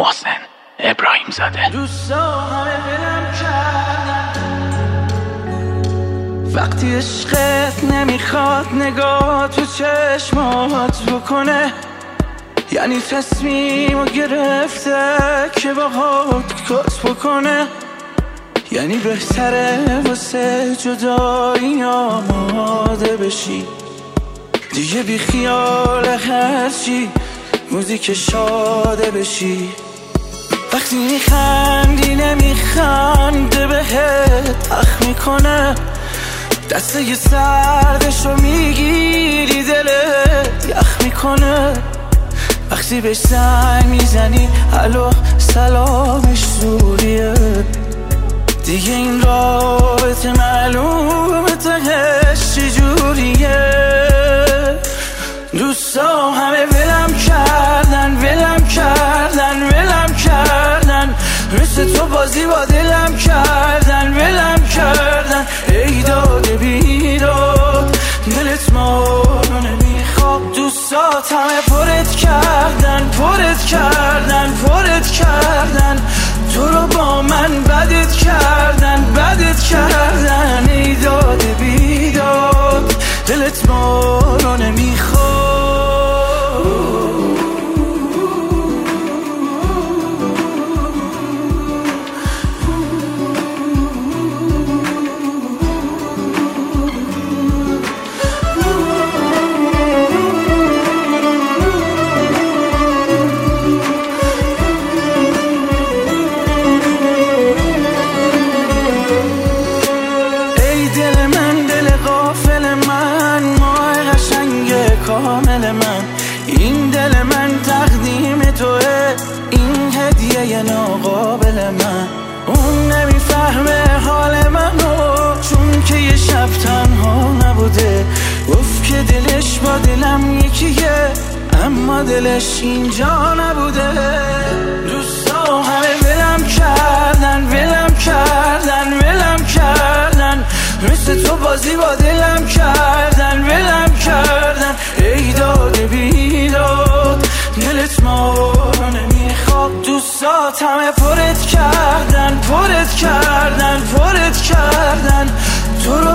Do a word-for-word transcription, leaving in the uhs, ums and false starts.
محسن ابراهیم زاده. دوستا همه دلم کردن وقتی عشقت نمیخواد نگاه تو چشمات بکنه، یعنی تصمیمو گرفته که باهات کات بکنه، یعنی بهتره واسه جدایی آماده بشی، دیگه بی خیال هرچی موزیک شاده بشی. وقتی میخندی نمیخنده بهت اخ میکنه، دسته یه سردشو میگیری دلت یخ میکنه. وقتی بهش زنگ میزنی الو سلامش زوریه، دیگه این رابطه معلومه تهش چجوریه. دوستا همه ولم کردن ولم کردن ولم کردن، مثل تو بازی با دلم کردن ولم کردن. ای داده بیداد دلت ما رو نمیخواد، دوستات همه پرت کردن پرت کردن پرت کردن، تو رو با من بدت کردن بدت کردن. ای داده بیداد دلت ما رو نمیخواد. کامل من این دل من تقدیم توه، این هدیه ناقابل من. اون نمیفهمه حال منو چون که یه شب تنها نبوده، گفت که دلش با دلم یکیه اما دلش اینجا نبوده. دوستا همه ولم کردن ولم کردن ولم کردن، مثل تو بازی با دلم کردن ولم کردن. ای داده بیداد دلت ما رو نمیخواد، دوستات همه پرت کردن پرت کردن پرت کردن، تو رو